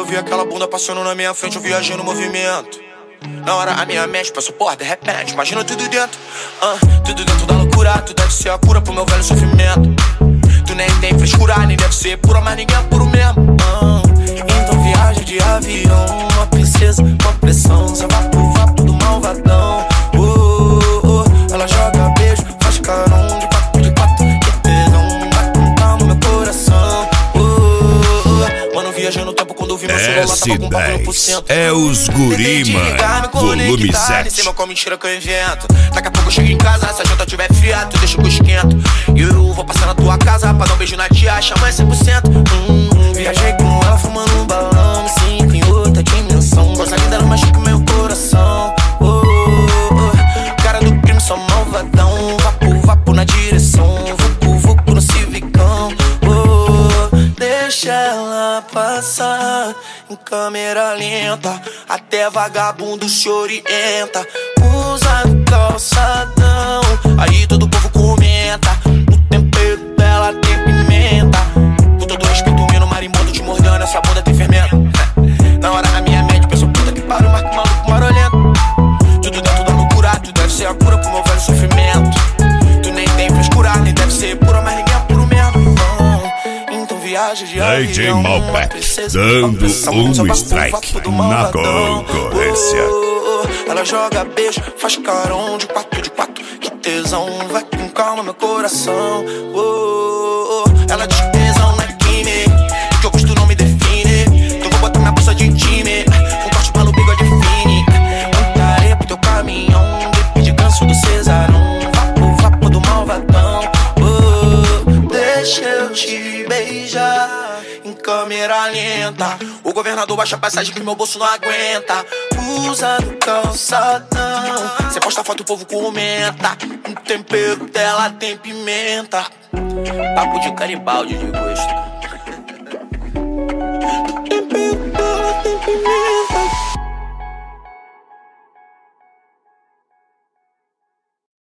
eu vi aquela bunda passando na minha frente, eu viajei no movimento. Na hora a minha mente passou, porra, de repente, imagina tudo dentro. Tudo dentro da loucura, tu deve ser a cura pro meu velho sofrimento. Tu nem tem frescura, nem deve ser pura, mas ninguém é puro mesmo. Então viagem de avião, uma princesa, uma pressão, só vapo do malvadão. Ela joga beijo, faz carão de quatro, que tesão, vai contar no meu coração. Mano, viajei no tempo quando eu vi meu celular tava com 4%. É os guri, mano, volume 7. Sei qual mentira que eu invento. Daqui a pouco eu chego em casa, se a janta tiver fria, tu deixa que eu esquento. E eu vou passar na tua casa pra dar um beijo na tia, chama 100%. Viajei com ela fumando um balão, me sinto em outra dimensão. Coisa linda, ela machuca o meu coração. Cara do crime, só malvadão. Vapo na direção, vucu no civicão. Deixa ela passar em câmera lenta, até vagabundo se orienta. Usa no calçadão, aí todo povo comenta. No tempero dela tem pimenta. Com todo respeito, meu marimbondo te mordendo, essa bunda tem fermento. Na hora na minha mente, penso, puta que pariu, marco maluco marolento. Tudo dentro da loucura, tu deve ser a cura pro meu velho sofrimento. Tu nem tem frescura, nem deve ser pura, mas ninguém é puro mesmo. Então viagem de avião, DJ Malbec dando um strike na concorrência. Ela joga beijo, faz carão de quatro, que tesão, vai com calma meu coração. Ela diz tesão na quime, que eu gosto não me define. Então vou botar minha bolsa de time, um corte maluco, bigode fine. Muita areia pro teu caminhão, de ganso do Cesarão. Vapo do malvadão. Deixa eu te beijar em câmera lenta. O governador baixa a passagem que meu bolso não aguenta. Usa no calçadão, cê posta foto, o povo comenta. O tempero dela tem pimenta. Papo de caribaldi de gosto.